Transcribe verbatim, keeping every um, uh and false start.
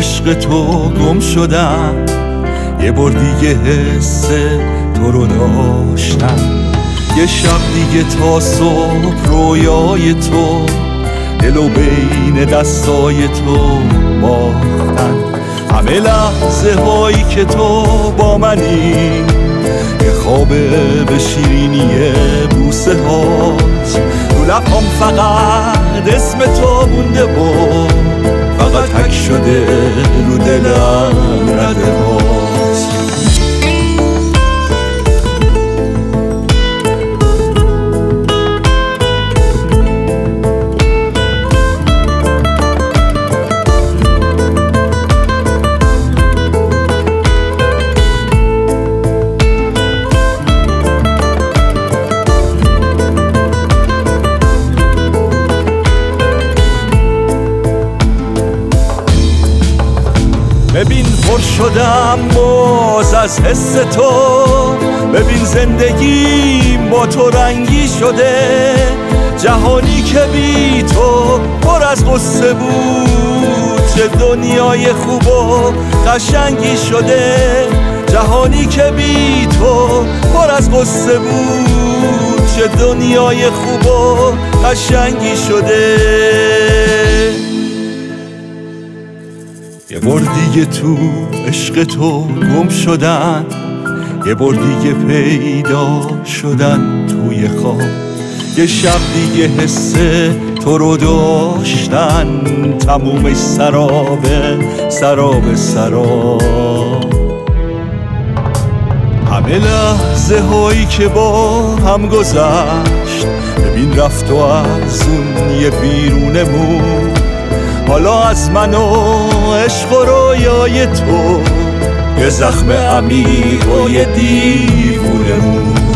عشق تو گم شدم، یه بار دیگه حس تو رو داشتم. یه شب دیگه تا صبح رویای تو دلو بین دستای تو باختن. همه لحظه هایی که تو با منی، یه خواب به شیرینی بوسه هات. رو لبام فقط اسم تو مونده و فقط تک شده رو دلم رده هات. ببین پر شدم باز از حس تو، ببین زندگی با تو رنگی شده. جهانی که بی تو پر از قصه بود، چه دنیای خوب و قشنگی شده. جهانی که بی تو پر از قصه بود، چه دنیای خوب و قشنگی شده. یه بار دیگه تو عشق تو گم شدن، یه بار دیگه پیدا شدن توی خواب. یه شب دیگه حس تو رو داشتن، تمومش سرابه سراب سراب. همه لحظه هایی که با هم گذشت، ببین رفت و از اون یه بیرونمون. حالا از من و عشق و رویای تو، یه زخم عمیق و یه دیوونه مون.